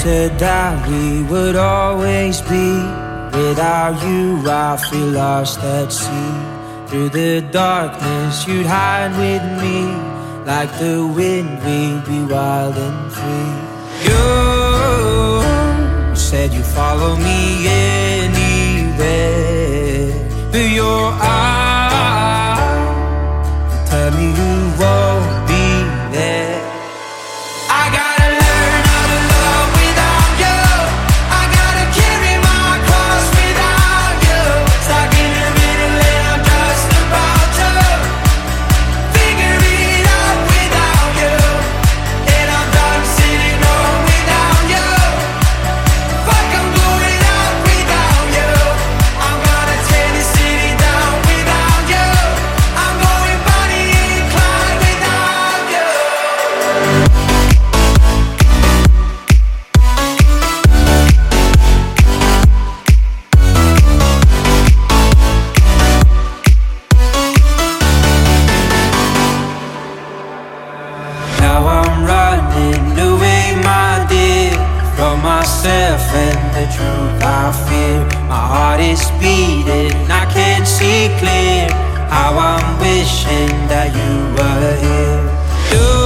said that we would always be. Without you I feel lost at sea. Through the darkness you'd hide with me. Like the wind we'd be wild and free. You said you'd follow me anywhere. But your eyes tell me you won't be there. I gotta learn how to love without you. I gotta carry my cross without you. Stuck in the middle and I'm just about to figure it out without you. And I'm done sitting home without you. Fuck, I'm going out without you. I'm gonna tear this city down without you. I'm going Bonnie and Clyde without you. Now I'm running away, my dear, from myself and the truth I fear. My heart is beating, I can't see clear. How I'm wishing that you were here. You